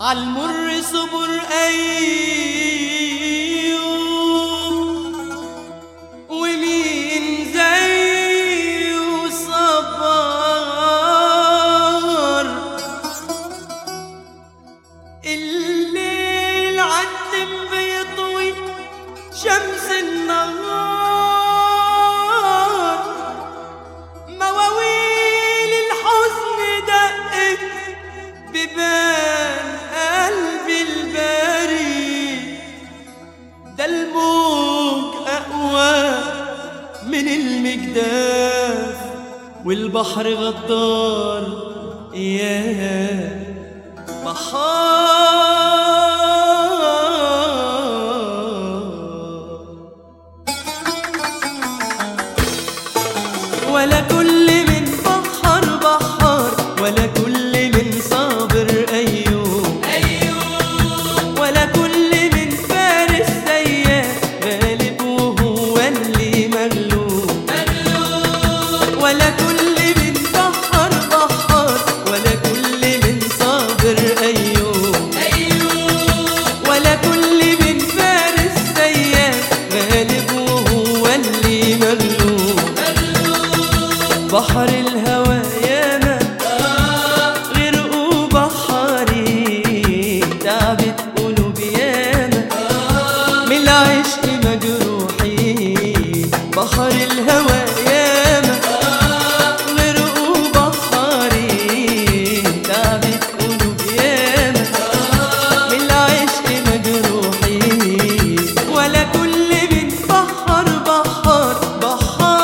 عالمر صبر أيوب ومين زيه صبر. الليل عالدم بيطوي شمس النهار، مواويل الحزن دقت ببان قلبي الباري. ده الموج أقوى من المجداف والبحر غدار يا بحار. ولا كل من بحر بحار، ولا كل من صابر أيوب، ولا كل من فارس سياف غالب وهو اللي مغلوب. ولا كل من بحر بحار، ولا كل من صابر أيوب، ولا كل من فارس سياف غالب وهو اللي مغلوب. بحر الهوى ياما غرقوا بحري، تعبت قلوب ياما من العشق مجروحين. بحر الهوى ياما غرقوا بحري، تعبت قلوب ياما من العشق مجروحين. ولا كل من بحر بحار بحار.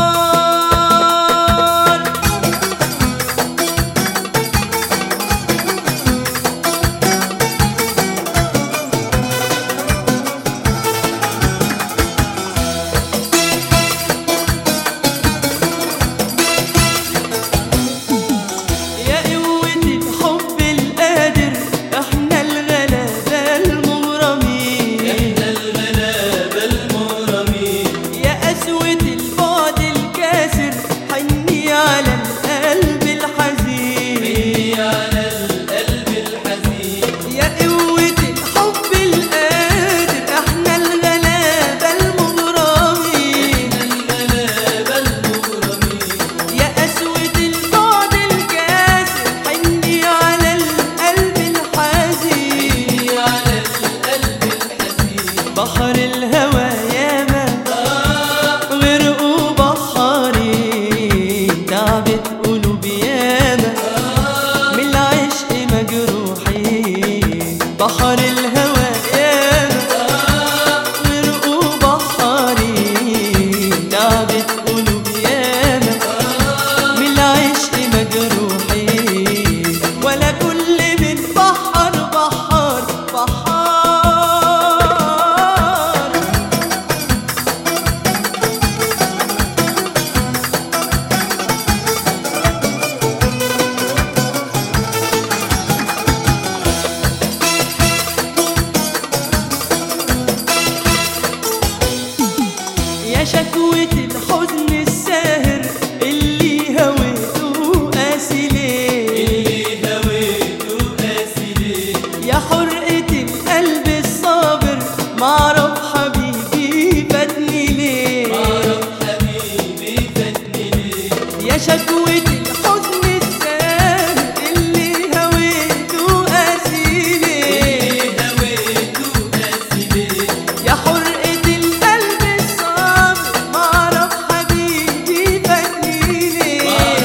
بحر الهوى ياما غرقوا بحري، تعبت قلوب ياما من العشق مجروحين. بحر الهوى ياما غرقوا بحري، تعبت قلوب ياما من العشق مجروحين. ولا كل من بحر بحار بحار. يا شكوة الحزن الساهر اللي هويته قاسي ليه، يا حرقة القلب الصابر معرف حبيبي فاتني ليه. يا شكوة الحزن الساهر اللي هويته قاسي ليه، يا حرقة القلب الصابر معرف حبيبي فاتني ليه.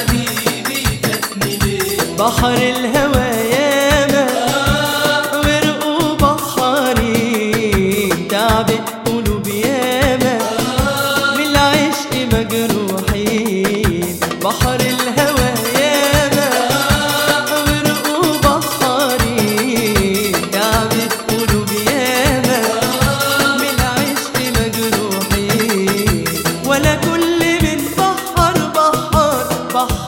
بحر الهوى ياما غرقوا بحري، تعبت قلوب ياما من العشق مجروحين. بحر الهوى ياما غرقوا بحري، تعبت قلوب ياما من العشق مجروحين. ولا كل من بحر بحار بحار.